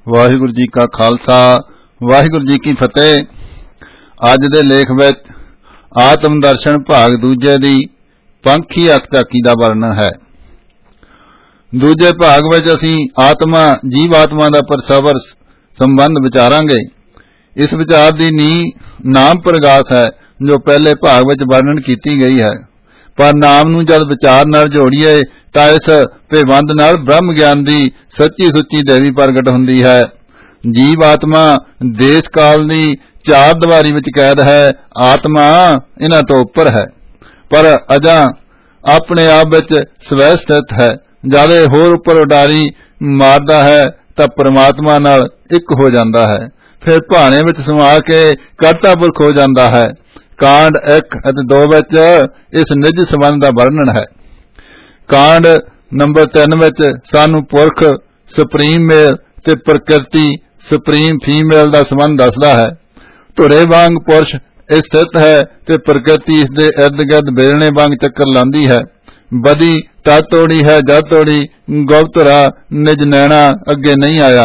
वाहिगुरू जी का खालसा वाहिगुरू जी की फतेह। अज दे लेख विच आत्म दर्शन भाग दूजे दी पंखी अख झाकी दा वर्णन है। दूजे भाग विच असीं आत्मा जीव आत्मा दा परसवर संबंध विचारांगे। इस विचार दी नींह नाम प्रगास है जो पहले भाग विच वर्णन कीती गई है, पर नाम नूं जद विचार नाल जोड़ीए तां इस भेवंद नाल ब्रह्म ज्ञान दी सच्ची सुच्ची देवी प्रगट हुंदी है। जीव आत्मा देश काल दी चार दीवारी विच कैद है, आत्मा इन्हां तो उपर है, पर अजां अपने आप विच स्वै स्थित है। जद होर उपर उडारी मारदा है तां परमात्मा नाल एक हो जांदा है, फिर भाणे विच समा के करता पुरख हो जांदा है। कांड 1 ਅਤੇ 2 विच इस निज संबंध दा वर्णन है। कांड नंबर 3 विच सानू पुरख सुप्रीम मेल ते प्रकृति सुप्रीम फीमेल दा संबंध दसदा है। धुरे वांग पुरुष स्थित है ते प्रकृति इस दे इर्द गिर्द बेलने वांग चक्कर लांदी है। बदी तद तोड़ी है जद तोड़ी गुप्तरा निज नैना अगे नहीं आया।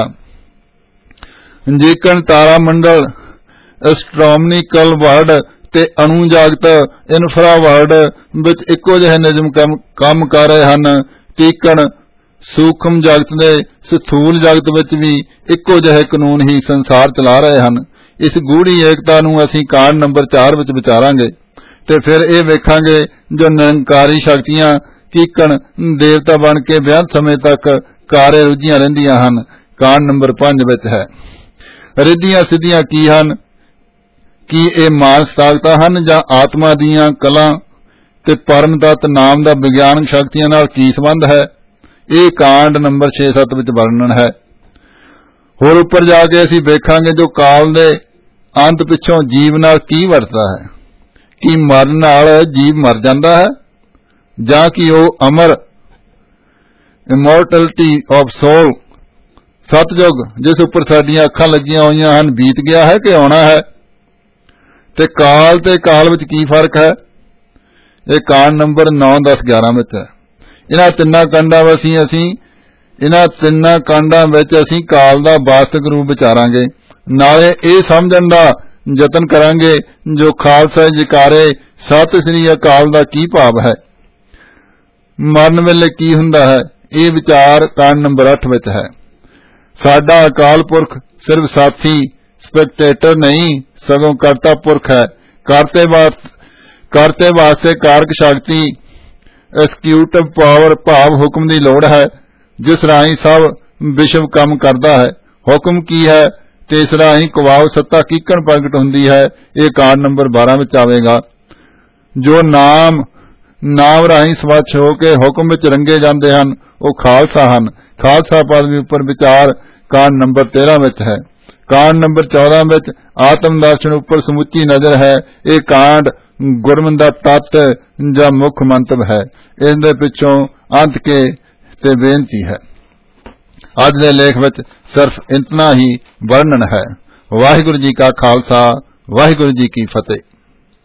जेकन तारा मंडल एस्ट्रोनॉमिकल वर्ल्ड ते अणु जागत इनफ्रा वर्ल्ड विच इक्को जिहे निजम काम कर रहे हन, तीकण सूक्ष्म जगत दे स्थूल जगत विच भी इक्को जिहे कानून ही संसार चला रहे हन। इस गूढ़ी एकता नूं असीं कांड नंबर 4 विच विचारांगे ते फिर ये वेखांगे जो निरंकारी शक्तियां कीकण देवता बन के बेअंत समय तक कार्य रुझियां रहिंदियां हन। कांड नंबर 5 विच है। रिद्धियां सिद्धियां की हन, कि ये मानस ताकतां हन जां आत्मा दीयां कलां ते परम तत्त नाम दा विग्यानक शक्तियां नाल की संबंध है, ये कांड नंबर 6-7 विच वर्णन है। होर उपर जाके असीं वेखांगे जो काल दे अंत पिछों जीव नाल की वरतदा है, कि मरण नाल जीव मर जांदा है जां कि ओह अमर इमोर्टलिटी ऑफ सोल सतयुग जिस उपर साडियां अखां लगियां होईयां हन बीत गया है कि आउणा है। ते काल विच की फर्क है, ये कांड नंबर 9, 10, 11 विच है। इन्हां तिन्नां कांडां विच असीं काल दा वास्तविक रूप विचारांगे, नाले इह समझण दा यतन करांगे जो खालसा जकारे सत श्री अकाल दा की भाव है, मरण वेले की हुंदा है। ये विचार कांड नंबर 8 विच है। साडा अकाल पुरख सिर्फ साथी स्पेक्टेटर नहीं सगों करता पुरख है। करते वास्ते कारक शक्ति एक्सिक्यूटिव पावर भाव हुक्म की लोड़ है, जिस राही सब विश्व काम करता है। हुक्म की है ते इस राही कवाओ सत्ता कीकण प्रगट हुंदी है, ये कांड नंबर 12 विच आवेगा। जो नाम राही स्वच्छ होके हुक्म विच रंगे जांदे हन वो खालसा हन। खालसा पदवी उपर विचार कांड नंबर 13 विच है। कांड नंबर 14 विच आत्म दर्शन उपर समुची नजर है। ये कांड गुरमन दा तत्त जां मुख मंतव है। इस दे पिछों अंत के ते बेनती है। अज दे लेख विच सिर्फ इतना ही वर्णन है। वाहिगुरू जी का खालसा वाहिगुरू जी की फतेह।